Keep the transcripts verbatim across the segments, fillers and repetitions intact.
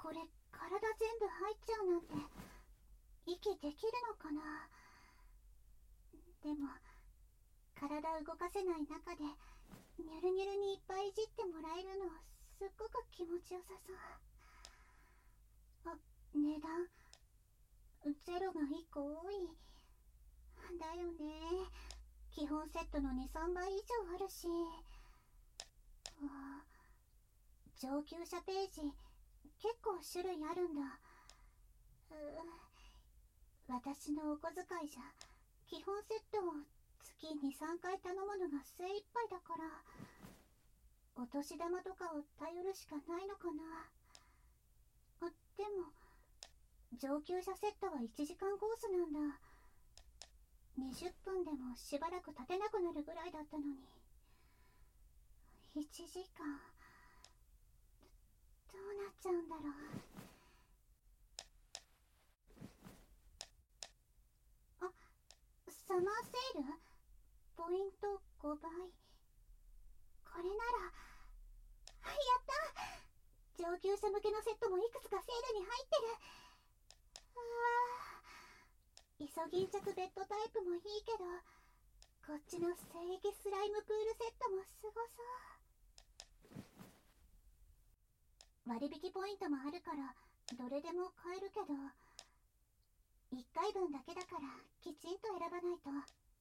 これ体全部入っちゃうなんて息できるのかな。でも体動かせない中でニュルニュルにいっぱいいじってもらえるのすっごく気持ちよさそう。あ、値段ゼロがいっこ多いだよね。基本セットの にさんばい以上あるし。あ、上級者ページ結構種類あるんだ。う私のお小遣いじゃ基本セットを月にさんかい頼むのが精一杯だから、お年玉とかを頼るしかないのかな。あ、でも上級者セットはいちじかんコースなんだ。にじゅっぷんでもしばらく立てなくなるぐらいだったのに、いちじかんどうなっちゃうんだろう。あ、サマーセールポイントごばい。これなら、はい、やった。上級者向けのセットもいくつかセールに入ってる。あー、イソギンチャクベッドタイプもいいけど、こっちの聖域スライムプールセットもすごそう。割引ポイントもあるからどれでも買えるけど、いっかいぶんだけだからきちんと選ばないと。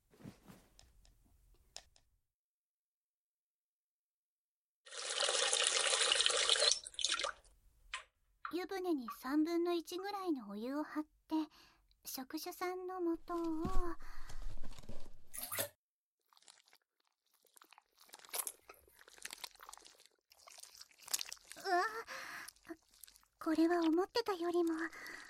湯船にさんぶんのいちぐらいのお湯を張って、職種さんの元を、うわ、これは思ってたよりも、う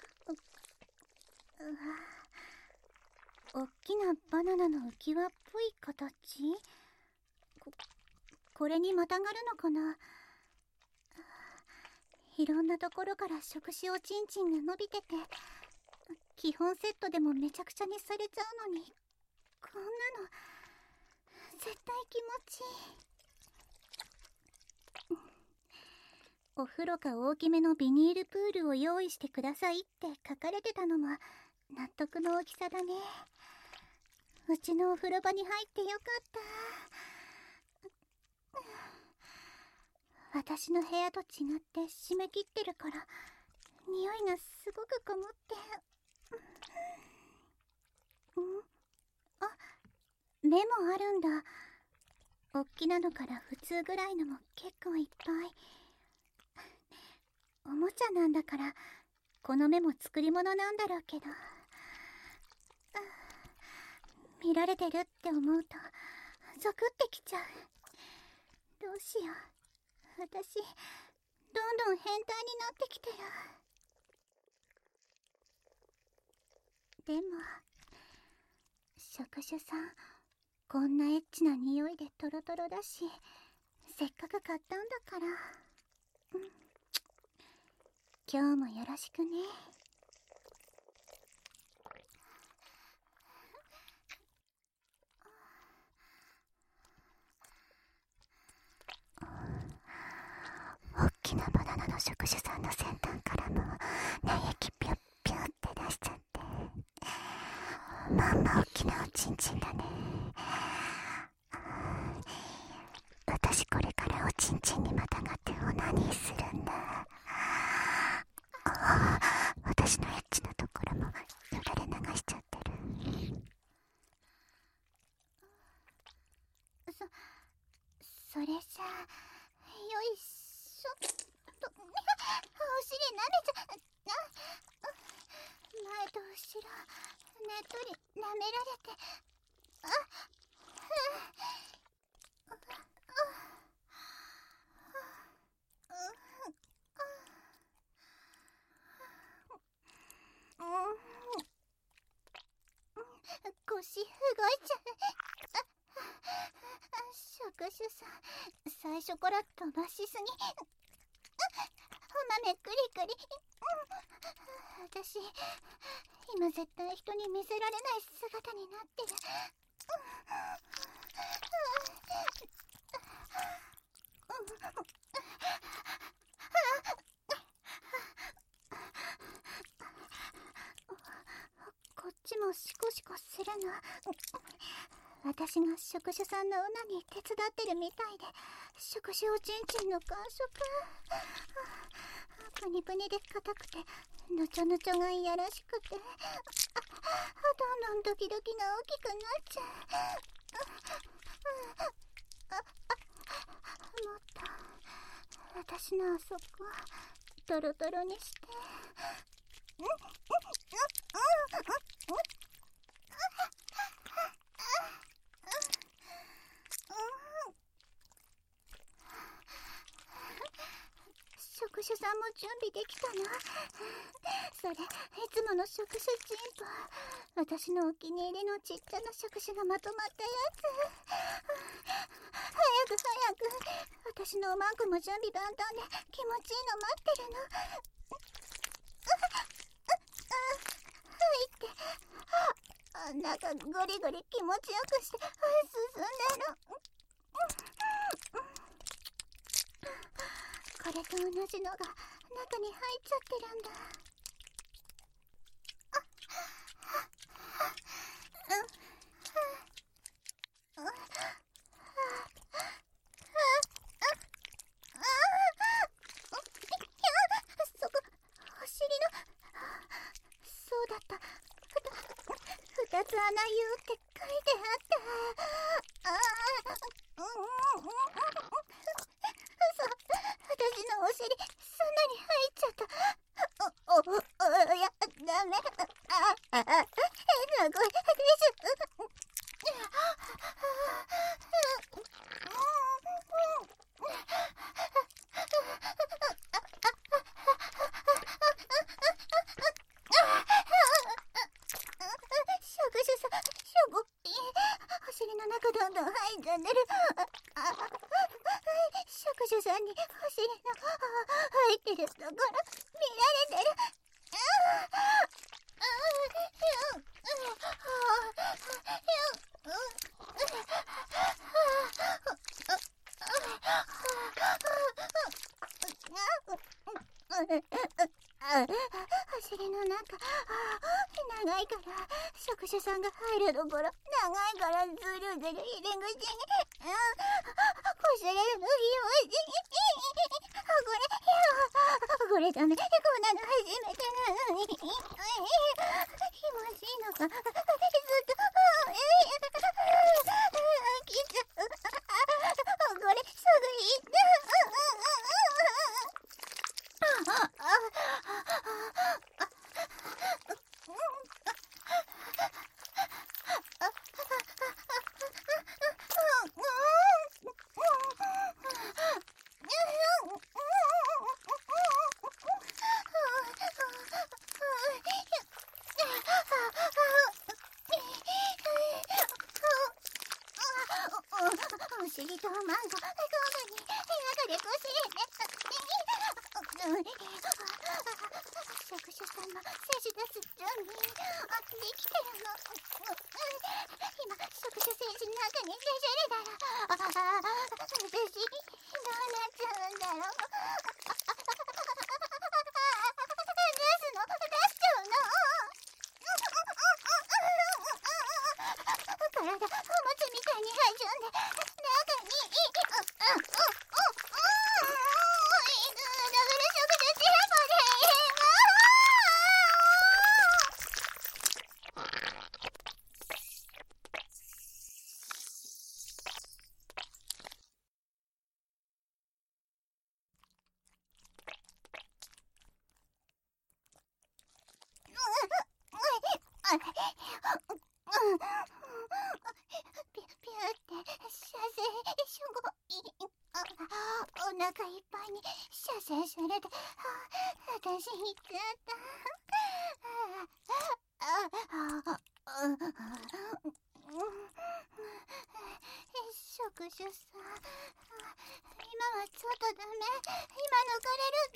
うわ、おっきなバナナの浮き輪っぽい形。ここれにまたがるのかな。いろんなところから触手おちんちんが伸びてて、基本セットでもめちゃくちゃにされちゃうのに、こんなの絶対気持ちいい。お風呂か大きめのビニールプールを用意してくださいって書かれてたのも納得の大きさだね。うちのお風呂場に入ってよかった。私の部屋と違って締め切ってるから匂いがすごくこもって。んあ、目もあるんだ。おっきなのから普通ぐらいのも結構いっぱい。おもちゃなんだからこの目も作り物なんだろうけど、見られてるって思うとゾクってきちゃう。どうしよう、私どんどん変態になってきてる。でも職種さん、こんなエッチな匂いでトロトロだし、せっかく買ったんだから、うん、今日もよろしくね。おっきなバナナの職種さんの先端からも粘液ピュッピュッって出しちゃって、まんまおっきなおちんちんだね。私これからおちんちんにまたがってオナニーするんだ。あ、私のエッチなところもよだれ流しちゃってる。そ、それじゃあ、よいしょっと。お尻舐めちゃ、あ、前と後ろ、ねっとり舐められて、あ、腰動いちゃう。職種さん、最初から飛ばしすぎ。お豆クリクリ。私今絶対人に見せられない姿になってる。 の。私が職種さんのオナに手伝ってるみたいで、職種おちんちんの感触。プニプニで硬くて、ぬちょぬちょがいやらしくて、どんどんドキドキが大きくなっちゃう。もっと私のあそこドロドロにして。職種さんも準備できたの？それいつもの職種チンポ。私のお気に入りのちっちゃな職種がまとまったやつ。早く早く。私のおまんこも準備万端で気持ちいいの待ってるの。入って、中ゴリゴリ気持ちよくして進んでる。これと同じのが中に入っちゃってるんだ。そこ、お尻の、そうだった。ふたつ穴湯って書いてあった。ああ、うんうんうん。私のお尻、そんなに入っちゃった。お、お、お、いや、ダメ。あ、あ、変な声でしょ。職種さん、しょぼ、お尻の中どんどん入っちゃってる。職種さんにお尻の入ってるところ見られてる。お尻の中長いから、職種さんが入るところ長いからずるずる入り口にこすれるの気持ちいい。これこれダメ、こんなの初めてなのに気持ちいいのかずっと来ちゃう。これすぐいい。お尻とマンゴー、ゴムに中でこしれて。職種さんも精子出す準備できてるの。今、職種精子の中に精子入れたら、私、どうなっちゃうんだろう。出すの？出しちゃうの？体、おもちみたいに入っちゃうんで、中に、ピュピュって射精しょごいお腹いっぱいに射精されて、私言っちゃった。職種さん、今はちょっとダメ。今抜かれるの。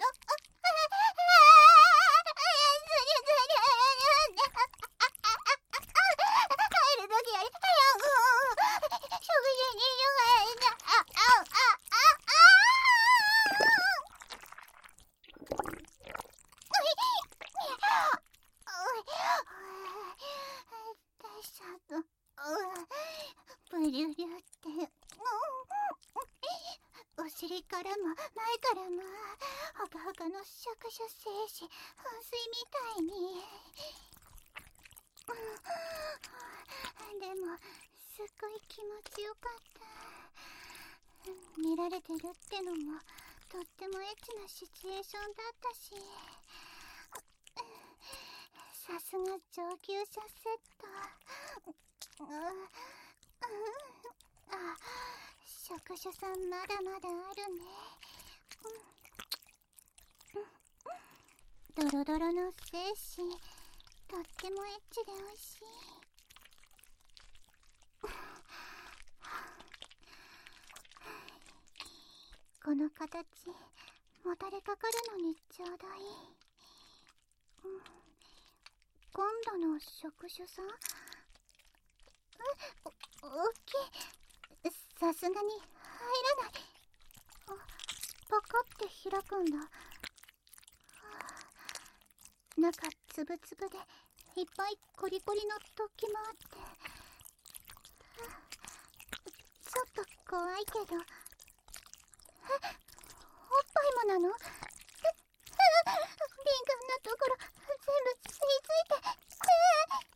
出しちゃった。 リュリュって、うん、お尻からも前からもほかほかの触手精子噴水みたいに、でもすっごい気持ちよかった。見られてるってのもとってもエッチなシチュエーションだったし、さすが上級者セット。あ、触手さんまだまだあるね。ドロドロの精子、とってもエッチでおいしい。この形、もたれかかるのにちょうどいい。うん、今度の触手さん、お、大きい。さすがに入らない。あ、パカって開くんだ。はあ、中つぶつぶでいっぱいコリコリの突起もあって、はあ、ちょっと怖いけど。え、おっぱいもなの？え、敏感なところ全部吸い付いて、えー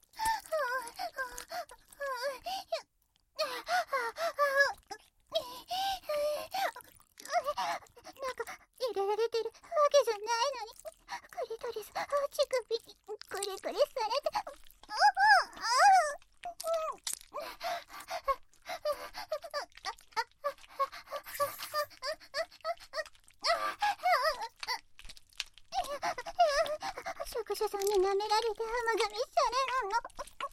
なんか入れられてるわけじゃないのに、クリトリス、乳首クリクリされて、触手さんに舐められて甘噛みされるの。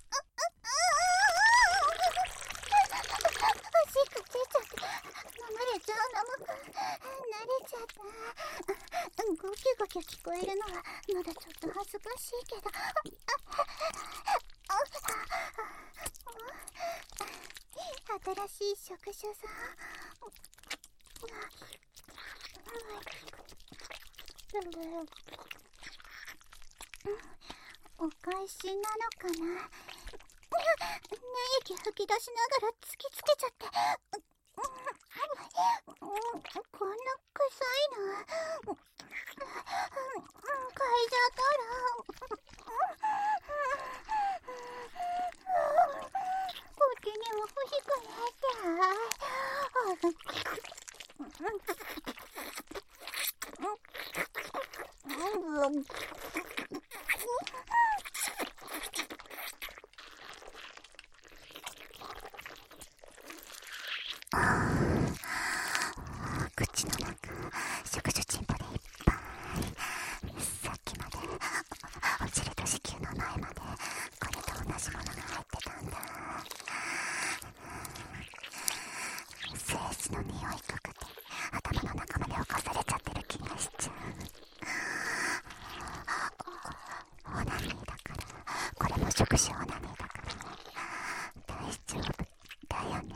おしっこ出ちゃって飲まれちゃうのも慣れちゃった。ゴキゴキ聞こえるのはまだちょっと恥ずかしいけど、新しい触手さん、お返しなのかな。粘液吹き出しながら突きつけちゃって、こんな臭いの嗅いじゃったら、こっちにも欲しくなって。口の中、触手チンポでいっぱい。さっきまでお尻と子宮の前までこれと同じものが入ってたんだ。精子の匂いとかで頭の中まで起こされちゃってる気がしちゃう。オナニーだから、これも触手オナニーだから大丈夫だよね。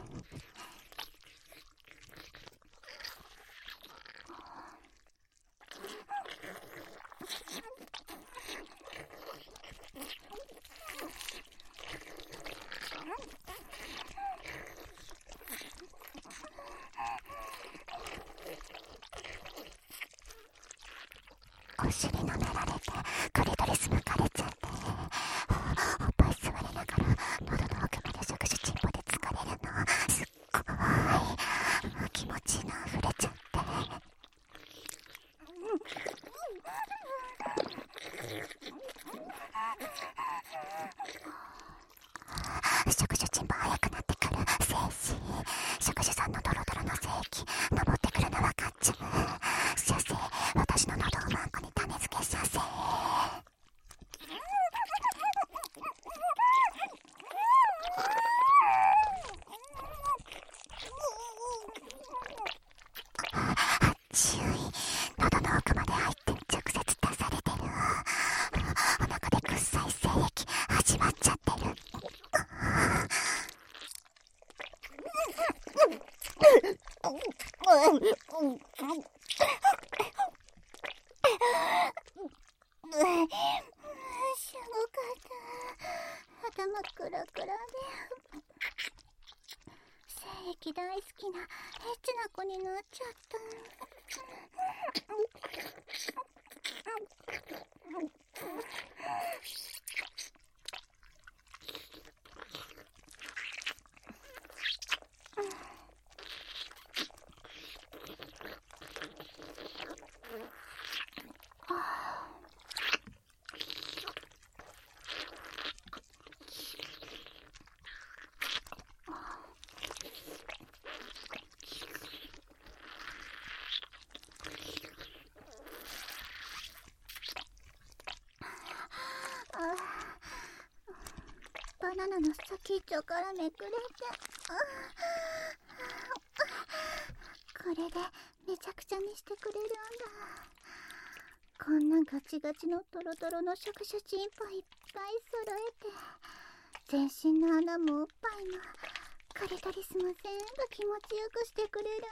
お尻舐められてクリトリス抜かれちゃって、おっぱい吸われながら喉の奥まで触手チンポで疲れるのすっごい気持ちいいの溢れちゃって、触手チンポ速くなってくる精子、触手さんのドロドロの精液登ってくるの分かっちゃう。射精、私の喉をマンコに種付け射精。注意、喉の奥まで入って直接出されてる。お腹で臭い精液始まっちゃってる。すごかった。頭クラクラで。 液大好きなエッチな子になっちゃった。バナナの先っちょからめくれて、これでめちゃくちゃにしてくれるんだ。こんなガチガチのトロトロの触手チンポいっぱい揃えて、全身の穴もおっぱいもカリカリスも全部気持ちよくしてくれるんだ。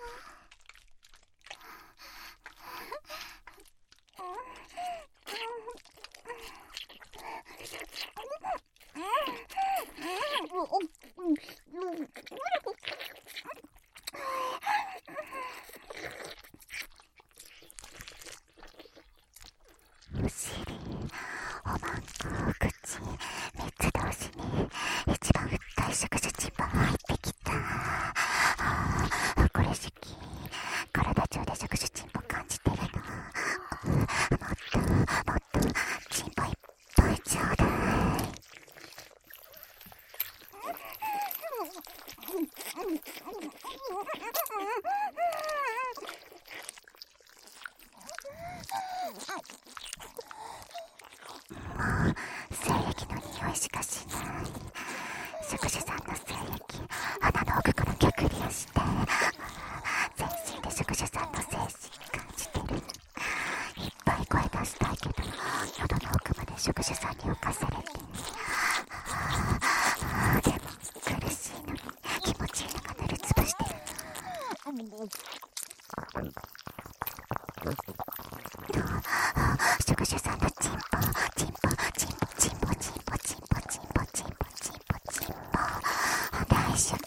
お尻、おまんこ、口、三つ同時に一番太い触手チンポ入ってきた。これ時期、体中で触手チンポ感じてるの。もっともっとチンポいっぱいちょうだい。もう精液の匂いしかしない。触手さんの精液、鼻の奥から逆流して全身で触手さんの精神感じてる。いっぱい声出したいけど喉の奥まで触手さんに浮かされて、でも苦しいのに気持ちいいのが塗りつぶしてる。触手さんのチンポチンポチンポチンポチンポチンポチンポチンポチンポチンポチンポ大好き。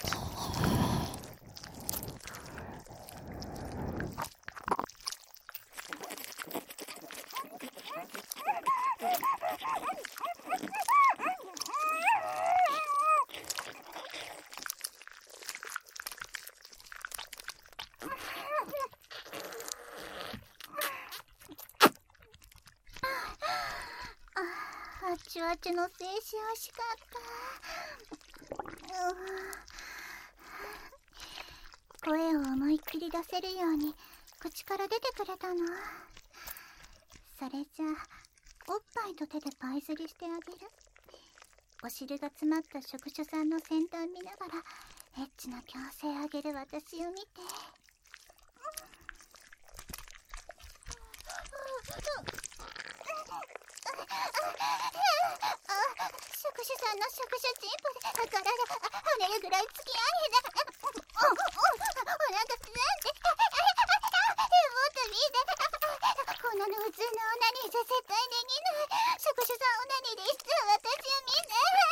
あっちあちの精子惜しかった。声を思いっきり出せるように口から出てくれたの。それじゃあおっぱいと手でパイ釣りしてあげる。お汁が詰まった触手さんの先端見ながらエッチな矯正あげる私を見て。触手さんの触手チンポで体跳ねるぐらい付き合えな。おおお腹つなんでもっと見て。こんなの普通のオナニーじゃ絶対できない。触手さんオナニーで必要私を見て。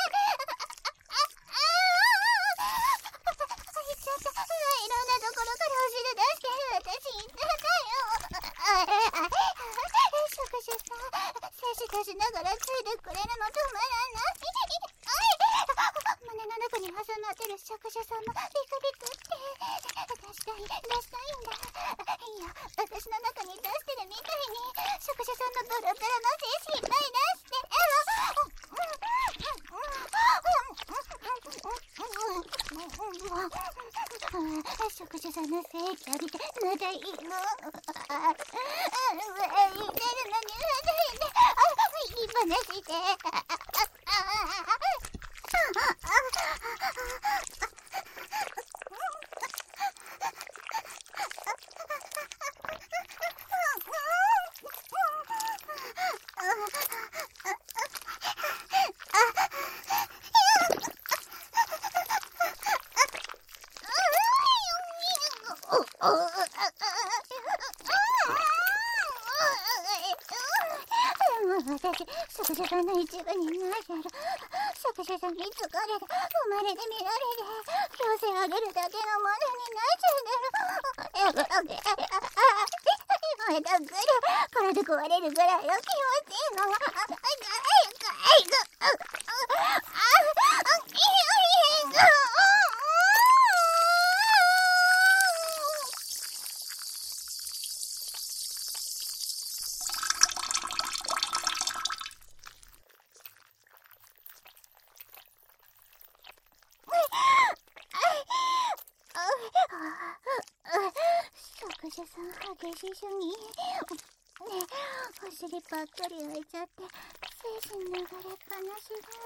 言っちゃった。いろんなところからお汁出してる私言ったんだよ。触手さん精子出しながらついてくれるの止まらない。胸の中に挟まってる触手さんもビクビクって出したい出したいんだ。いや私の中に出してるみたいに触手さんのドロドロの精子いっぱい出して触手さんの精液浴びてまだいいの。いいねるのにまだいいね。いい話で私、触手さんの一部になる。 作者さんに疲れで、生まれて見られで、強制あげるだけのものになっちゃうだろ。まだぐら体壊れるぐらいの気持ちいいのが、あ、あ、あ、あ、あ、あ、あ、作者さん激しすぎ。ね、お尻ばっかり開いちゃって精神流れっぱなしだ。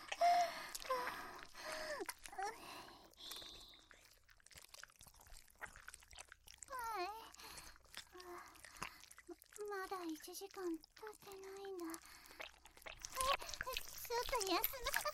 まだいちじかん経ってないんだ。ちょっと休む。